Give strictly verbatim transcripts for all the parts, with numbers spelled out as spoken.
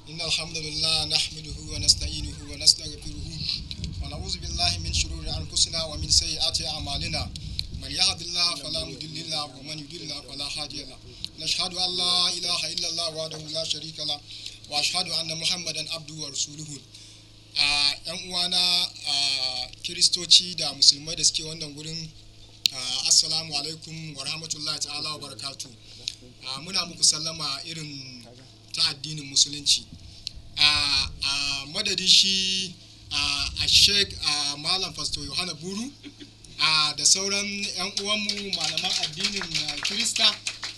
إن الحمد لله نحمده ونستعينه ونستغفره ونعوذ بالله من شرور أنفسنا ومن سيئات أعمالنا من يهد الله فلا مضل له ومن يضلل فلا هادي له نشهد أن لا إله إلا الله وحده لا شريك له وأشهد أن محمدا عبده ورسوله. ‘Yan uwana Kiristoci da Musulmai da suke wannan gurin, Assalamu alaikum wa rahmatullahi ta'ala wa barakatu. Muna muku sallama irin ta addinin Musulunci. A madadin shi a Sheikh Malam Pastor Yohana Buru da sauran ‘yan uwanmu malaman addinin Kirista.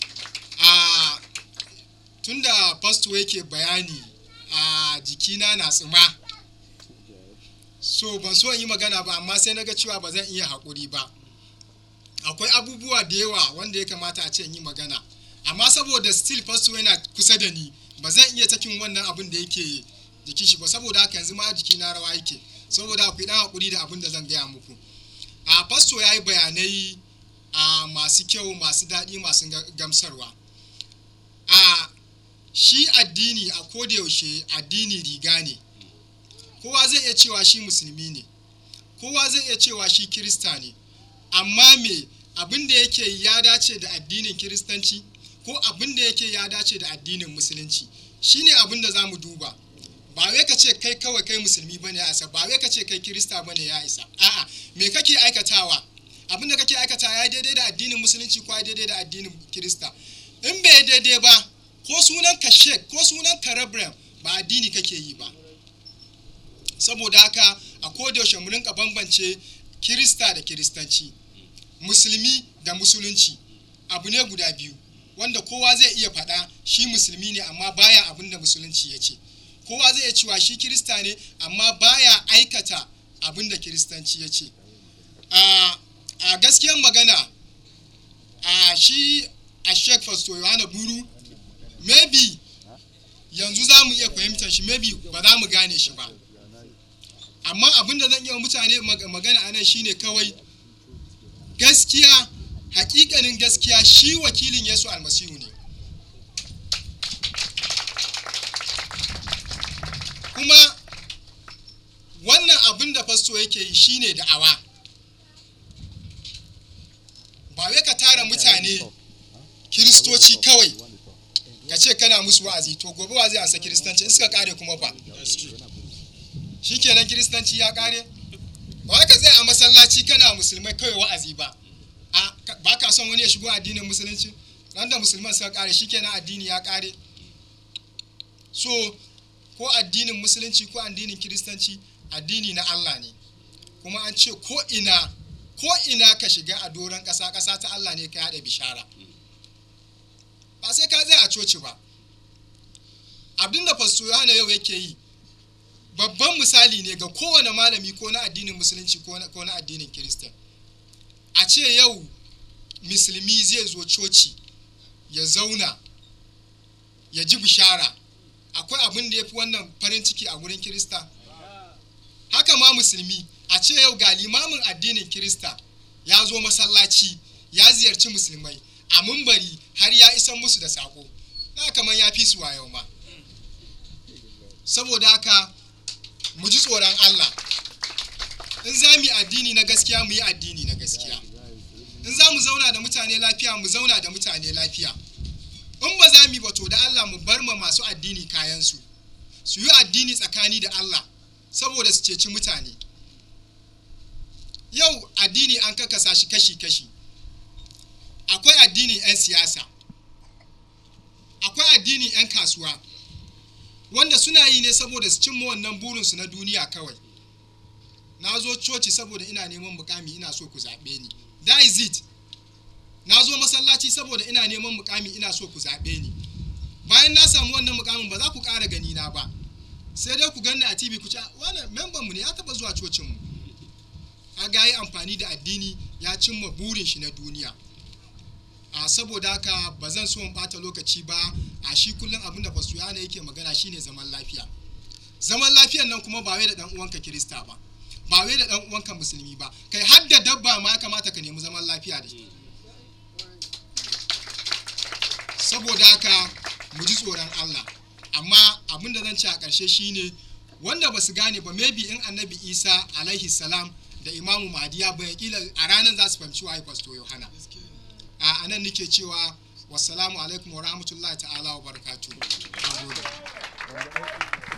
Tunda Pastor yake bayani a jikina na tsima. So ban so in yi magana ba, amma sai na ga cewa ba zan iya haƙuri ba. Akwai abubuwa da yawa wanda ya kamata a ce in yi magana, amma saboda still pastor yana kusa da ni ba zan iya takin wannan abin da yake jikin shi ba, saboda haka yanzu ma jiki na rawa yake, saboda akwai dan haƙuri da abin da zan gaya muku. A pastor ya yi bayanai a masu kyau, masu daɗi, masu gamsarwa. A shi addini a kodayaushe addini riga ne. Kowa zai iya cewa shi musulmi ne, kowa zai iya cewa shi kirista ne, amma me abin da yake ya dace da addinin kiristanci ko abin da yake ya dace da addinin musulunci shine abin da za mu duba. Ba wai ka ce kai kawai kai musulmi bane ya isa, ba wai ka ce kai kirista bane ya isa. A'a, me kake aikatawa? Abin da kake aikatawa ya daidai da addinin musulunci ko ya daidai da addinin kirista? In bai daidai ba, ko sunan ka sheik ko sunan ka reverend, ba addini kake yi ba. Saboda haka a kodayaushe mu rinka bambance kirista da kiristanci, musulmi da musulunci, abu ne guda biyu wanda kowa zai iya faɗa shi musulmi ne amma baya abin da musulunci ya ce, kowa zai iya cewa shi kirista ne amma baya aikata abin da kiristanci ya ce. A gaskiyar magana, a shi a Sheikh Pastor Yohana Buru, maybe yanzu za mu iya fahimtar shi, maybe ba za mu gane shi ba, amma abin da zan yi wa mutane magana a nan shine kawai gaskiya, hakikanin gaskiya shi wakilin Yesu Almasihu ne. Kuma wannan abin da fasto yake yi shine da'awa. Ba wai ka tara mutane kiristoci kawai ka ce kana musu wa'azi, to gobe wa zai ansa kiristanci in suka kare kuma ba shikenan kiristanci ya kare? Ba ka tsaya a masallaci kana musulmai kawai wa'azi ba. A ba ka son wani ya shigo addinin musulunci? Ran da musulman suka kare shikenan addini ya kare? So ko addinin musulunci ko addinin kiristanci addini na Allah ne, kuma an ce ko ina ko ina ka shiga a doron ƙasa ƙasa ta Allah ne ka yada bishara, ba sai ka tsaya a coci ba. Abinda Pastor Yohana yau yake yi babban misali ne ga kowane malami ko na addinin musulunci ko na addinin kiristan. A ce yau musulmi zai zo coci ya zauna ya ji bishara, akwai abin da ya fi wannan farin ciki a gurin kirista? Haka ma musulmi, a ce yau ga limamin addinin kirista ya zo masallaci ya ziyarci musulmai a mumbari har ya isan musu da sako, na kamar ya fi su yau ma. Saboda haka mu ji tsoron Allah. In za mu yi addini na gaskiya mu yi addini na gaskiya. In za mu zauna da mutane lafiya mu zauna da mutane lafiya. In ba za mu yi ba to da Allah mu bar ma masu addini kayansu, su yi addini tsakani da Allah saboda su ceci mutane. Yau addini an kakasa shi kashi-kashi. Akwai addinin 'yan siyasa, akwai addinin 'yan kasuwa, wanda suna yi ne saboda su cimma wannan burinsu na duniya kawai. Na zo coci saboda ina neman mukami ina so ku zaɓe ni. That is it. Na zo masallaci saboda ina neman mukami ina so ku zaɓe ni. Bayan na samu wannan mukamin ba za ku ƙara gani na ba, sai dai ku ganni a T V ku ce wannan member mu ne ya taɓa zuwa cocin mu. A ga yi amfani da addini ya cimma burin shi na duniya. A saboda haka ba zan so in ɓata lokaci ba. A shi kullum abin da Pastor Yohana yake magana shine zaman lafiya. Zaman lafiyan nan kuma ba wai da dan uwanka Kirista ba, ba wai da dan uwanka musulmi ba, kai har da dabba ma kamata ka nemi zaman lafiya da shi. Saboda haka mu ji tsoron Allah, amma abin da zan ce a ƙarshe shine wanda ba su gane ba maybe in annabi isa alaihi salam da imamu mahdiya bai kila a ranar za su fahimci wa Pastor Yohana a anan nake cewa wassalamu alaikum wa rahmatullahi ta'ala wa barakatuh.